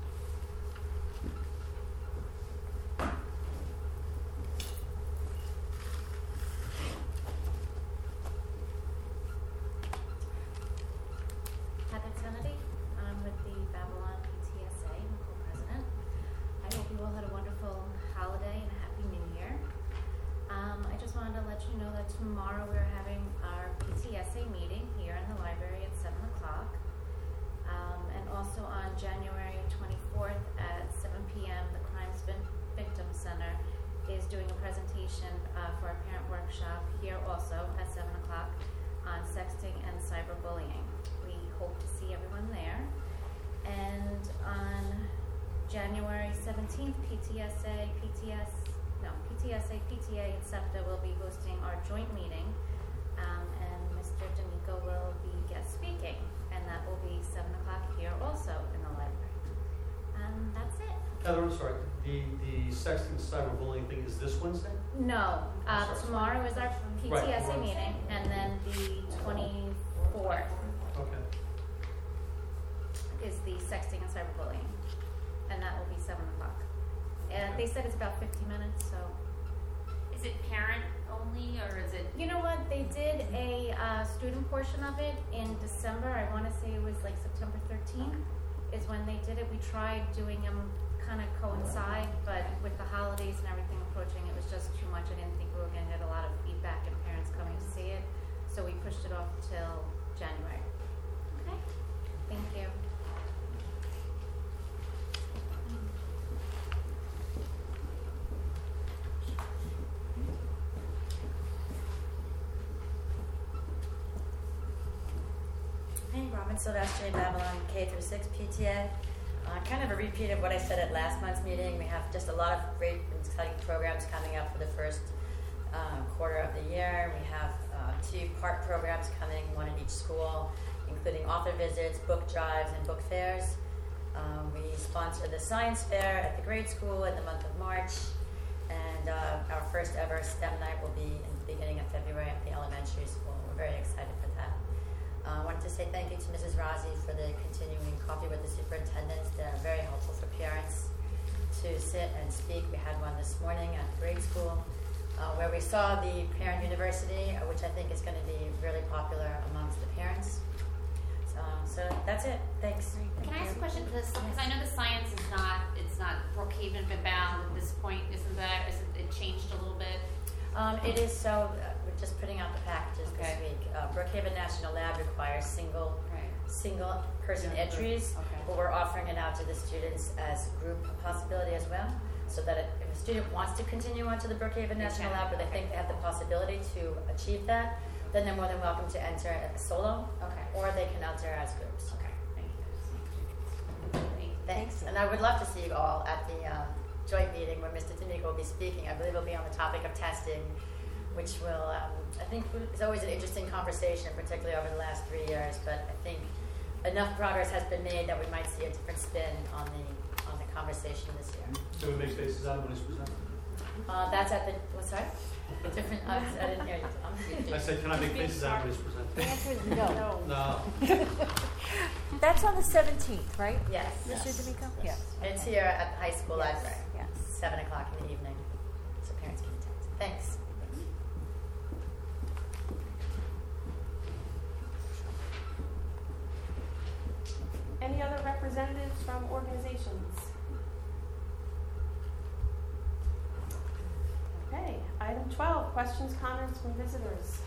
Heather Kennedy, I'm with the Babylon P T S A, I'm co-president. I hope you all had a wonderful holiday and a happy new year. Um, I just wanted to let you know that tomorrow we're having our P T S A meeting here in the library at seven o'clock. Um, and also on January twenty-fourth at seven p.m., the Crimes Vin- Victim Center is doing a presentation uh, for a parent workshop here also at seven o'clock on sexting and cyberbullying. We hope to see everyone there. And on January seventeenth, P T S A, P T S, no, P T S A, P T A, and SEPTA will be hosting our joint meeting, um, and Mister D'Amico will be guest speaking, and that will be seven o'clock here also in the library. And that's it. Heather, I'm sorry. The, the sexting cyberbullying thing is this Wednesday? No, uh, Sorry. tomorrow is our P T S A Right, tomorrow. meeting, and then the twenty-fourth Okay. is the sexting and cyberbullying, and that will be seven o'clock. And they said it's about fifty minutes, so. Is it parent only, or is it? You know what, they did a uh, student portion of it in December, I wanna say it was like September thirteenth, is when they did it. We tried doing them kind of coincide, but with the holidays and everything approaching, it was just too much. I didn't think we were gonna get a lot of feedback and parents coming to see it, so we pushed it off till January. Okay. Thank you. Hey, Robin Sylvester, Babylon K through six P T A. Uh, kind of a repeat of what I said at last month's meeting. We have just a lot of great and exciting programs coming up for the first uh, quarter of the year. We have uh, two park programs coming, one at each school, including author visits, book drives, and book fairs. Um, we sponsor the science fair at the grade school in the month of March, and uh, our first ever STEM night will be in the beginning of February at the elementary school. We're very excited for that. I uh, wanted to say thank you to Missus Razi for the continuing coffee with the superintendents. They're very helpful for parents to sit and speak. We had one this morning at the grade school uh, where we saw the parent university, uh, which I think is going to be really popular amongst the parents. So, so that's it. Thanks. Can I ask a question? Because I know the science is not, it's not Brookhaven bound at this point, isn't that? Isn't it changed a little bit? Um, it is so, uh, we're just putting out the packages Okay. this week. Uh, Brookhaven National Lab requires single Right. single person Yeah, entries, okay. but we're offering it out to the students as group possibility as well, so that it, if a student wants to continue on to the Brookhaven They National can, Lab, but they okay. think they have the possibility to achieve that, then they're more than welcome to enter as solo, Okay. or they can enter as groups. Okay, thank you. Thank you. Thanks. And I would love to see you all at the um, joint meeting where Mister D'Amico will be speaking. I believe it'll be on the topic of testing, which will, um, I think, is always an interesting conversation, particularly over the last three years. But I think enough progress has been made that we might see a different spin on the on the conversation this year. So we make faces out of when he's presenting? Uh, that's at the, what's that? Different, uh, I didn't hear you. I'm I said, can I make faces out when he's presenting? The answer is no. No. That's on the seventeenth, right? Yes. Mister yes. D'Amico? Yes. And it's here at the high school Yes. library. Yes. Seven o'clock in the evening, so parents can attend. Thanks. Any other representatives from organizations? Okay, item twelve, questions, comments from visitors.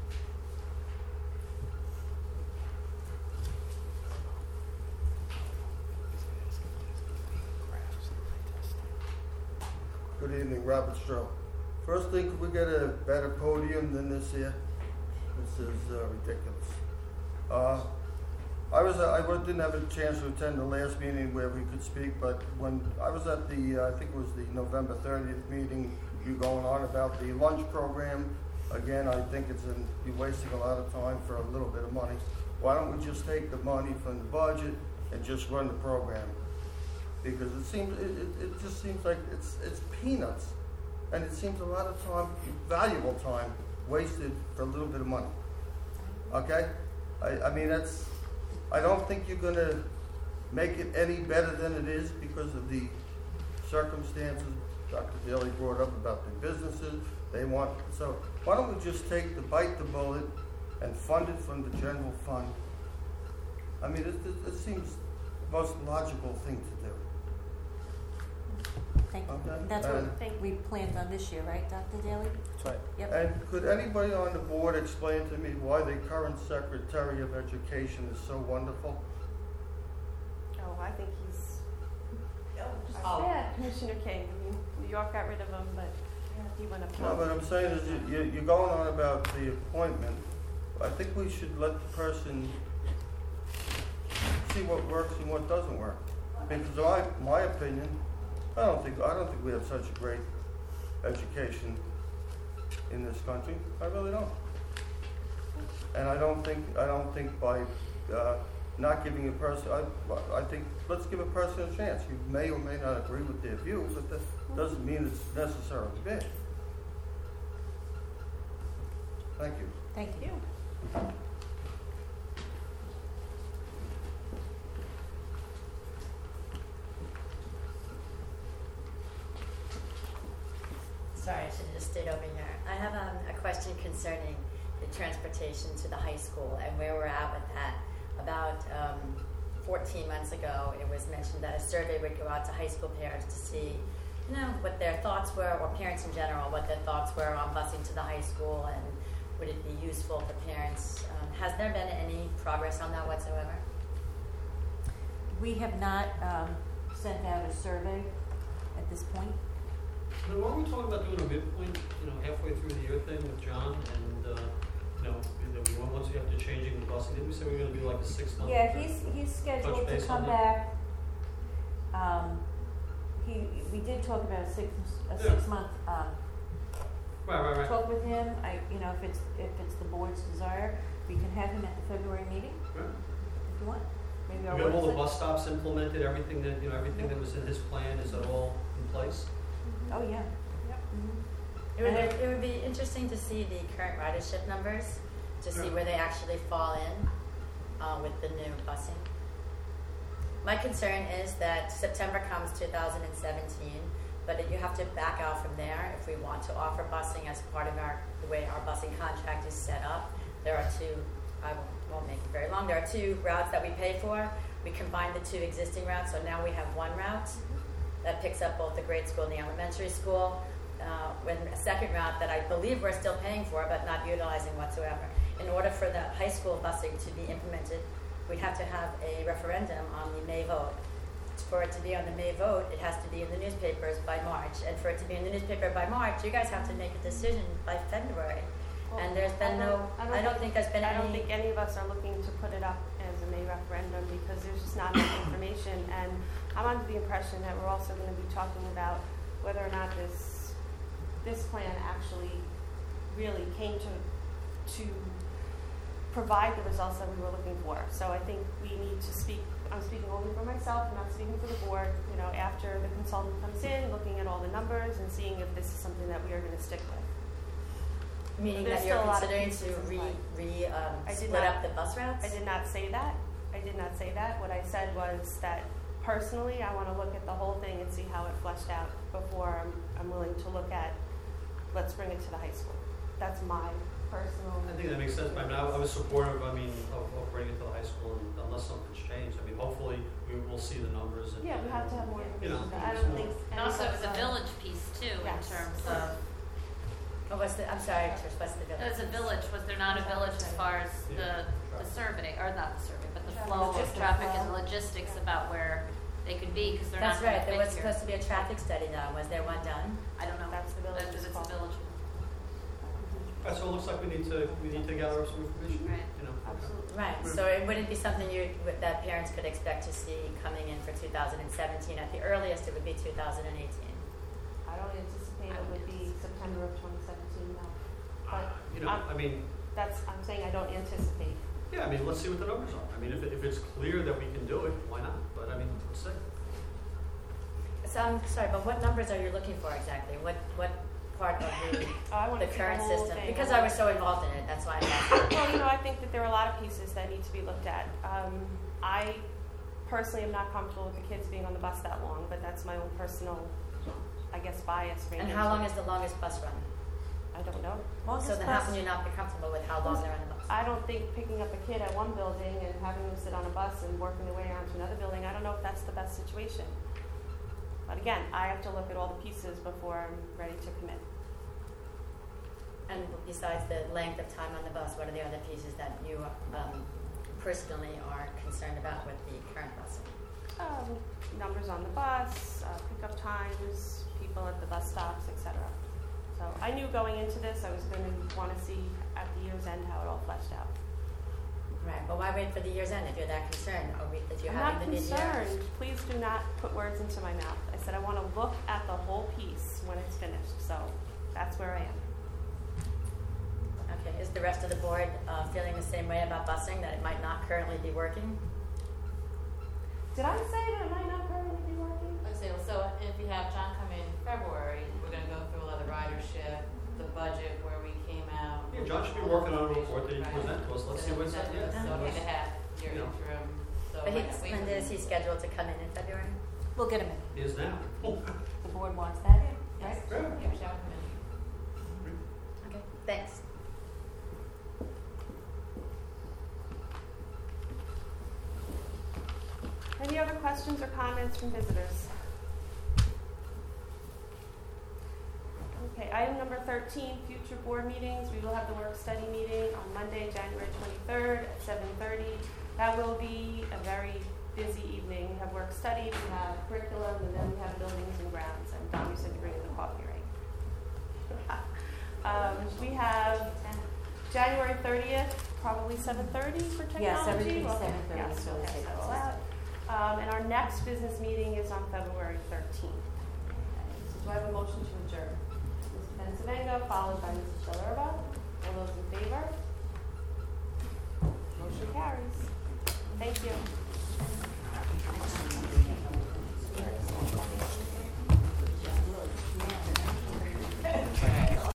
Good evening, Robert Stroh. First thing, could we get a better podium than this here? This is uh, ridiculous. Uh, I was uh, I wa- didn't have a chance to attend the last meeting where we could speak, but when I was at the uh, I think it was the November thirtieth meeting, you going on about the lunch program. Again, I think it's an, you're wasting a lot of time for a little bit of money. Why don't we just take the money from the budget and just run the program? Because it seems it, it, it just seems like it's it's peanuts, and it seems a lot of time, valuable time, wasted for a little bit of money. Okay, I, I mean that's. I don't think you're going to make it any better than it is because of the circumstances Doctor Daly brought up about the businesses. They want so. Why don't we just take the bite the bullet and fund it from the general fund? I mean, it, it, it seems the most logical thing to do. Thank you. Okay. That's And- what we planned on this year, right, Doctor Daly? That's right. Yep. And could anybody on the board explain to me why the current Secretary of Education is so wonderful? Oh, I think he's, just Oh. bad, Commissioner King. I mean, New York got rid of him, but he went up. No, but I'm saying is you- you, you're going on about the appointment. I think we should let the person see what works and what doesn't work. Because I, my opinion, I don't think I don't think we have such a great education in this country. I really don't. And I don't think I don't think by uh, not giving a person, I, I think let's give a person a chance. You may or may not agree with their view, but that doesn't mean it's necessarily bad. Thank you. Thank you. Sorry, I should have just stayed over here. I have um, a question concerning the transportation to the high school and where we're at with that. About um, fourteen months ago, it was mentioned that a survey would go out to high school parents to see, you know, what their thoughts were, or parents in general, what their thoughts were on busing to the high school, and would it be useful for parents? Um, has there been any progress on that whatsoever? We have not um, sent out a survey at this point. But why don't we talk about doing a midpoint, you know, halfway through the year thing with John, and, uh, you know, that we want, once we have to changing the busing? Didn't we say we were gonna do like a six month? Yeah, he's, he's scheduled Touch to base come on it. back. Um, he, we did talk about a six, a Yeah. six-month, um, Right, right, right. talk with him. I, you know, if it's, if it's the board's desire, we can have him at the February meeting, Right. if you want. Maybe We our got all the website. bus stops implemented, everything that, you know, everything that was in his plan, is it all in place? Oh, yeah. It would, it would be interesting to see the current ridership numbers, to see Yeah. where they actually fall in uh, with the new busing. My concern is that September comes two thousand seventeen, but you have to back out from there if we want to offer busing as part of our, the way our busing contract is set up. There are two, I won't, won't make it very long, there are two routes that we pay for. We combine the two existing routes, so now we have one route that picks up both the grade school and the elementary school. Uh, when a second route that I believe we're still paying for but not utilizing whatsoever. In order for the high school busing to be implemented, we'd have to have a referendum on the May vote. For it to be on the May vote, it has to be in the newspapers by March. And for it to be in the newspaper by March, you guys have to make a decision by February. Well, and there's been I no, don't- I don't think there's been I don't any. think any of us are looking to put it up as a May referendum because there's just not enough information. And I'm under the impression that we're also going to be talking about whether or not this this plan actually really came to to provide the results that we were looking for. So I think we need to speak, I'm speaking only for myself, I'm not speaking for the board, you know, after the consultant comes in, looking at all the numbers and seeing if this is something that we are going to stick with. Meaning There's that you're still a lot of considering pieces to in re, play. re um, I did split not- up the bus routes? I did not say that. I did not say that. What I said was that personally, I want to look at the whole thing and see how it fleshed out before I'm, I'm willing to look at, let's bring it to the high school. That's my personal. I think that makes sense. I mean, I, I was supportive, I mean, of, of bringing it to the high school, and unless something's changed. I mean, hopefully, we will see the numbers. And, Yeah, we have to have more you know, information. I don't think. And also, it was a village piece too, in Yes. terms of. Oh, what's the, I'm sorry, Trish, what's the village? It was a village. Was there not a village as far as the, the survey, or not the survey, but the flow of Logistics. traffic and logistics about where they could be, because they're That's not going right, to there fit was here. supposed to be a traffic study done. Was there one done? I don't know. That's the village. Because it's a called. village. All right, so it looks like we need to, we need to gather up some information. Right. You know. Absolutely. Right, so it wouldn't be something you, that parents could expect to see coming in for two thousand seventeen. At the earliest, it would be two thousand eighteen. I don't anticipate it would be September of twenty seventeen, no. But You know, I'm- I mean, that's, I'm saying I don't anticipate. yeah, I mean, let's see what the numbers are. I mean, if, it, if it's clear that we can do it, why not? But I mean, let's see. So I'm sorry, but what numbers are you looking for exactly? What, what part of the, Oh, I want the to see current the whole system? thing. Because I was so involved in it, that's why I'm asking. Well, you know, I think that there are a lot of pieces that need to be looked at. Um, I personally am not comfortable with the kids being on the bus that long, but that's my own personal, I guess, bias. And how long is the longest bus run? I don't know. So then how can you not be comfortable with how long they're on the bus? I don't think picking up a kid at one building and having them sit on a bus and working their way around to another building, I don't know if that's the best situation. But again, I have to look at all the pieces before I'm ready to commit. And besides the length of time on the bus, what are the other pieces that you um, personally are concerned about with the current busing? Um, numbers on the bus, uh, pickup times, people at the bus stops, et cetera. So I knew going into this, I was going to want to see at the year's end how it all fleshed out. Right, but why wait for the year's end if you're that concerned? Are we, if you're I'm having not the mid-year? concerned. Please do not put words into my mouth. I said I want to look at the whole piece when it's finished. So that's where I am. Okay, is the rest of the board uh, feeling the same way about busing, that it might not currently be working? Did I say that it might not currently be working? Okay, so, so if you have John come in February, we're gonna go through a lot of ridership, the budget where we came out. Yeah, John should be working on a report that you present to us. Let's see what's that. at the end. So we're gonna have your You know. interim, so. But like, he's, we- Linda, is he scheduled to come in in February? We'll get him in. He is now. The board wants that, right? Yes, yeah, John come in. Okay, thanks. Any other questions or comments from visitors? Okay, item number thirteen, future board meetings. We will have the work study meeting on Monday, January twenty-third at seven thirty. That will be a very busy evening. We have work study, we have curriculum, and then we have buildings and grounds. And Don, you said you're bringing the coffee, right? um, we have January thirtieth probably seven thirty for technology? Yes, everything's Okay. seven thirty, Yes, so okay, it's that's all that. Um, and our next business meeting is on February thirteenth. So do I have a motion to adjourn? Mister Bencivenga, followed by Missus Delarba. All those in favor? Motion carries. Thank you.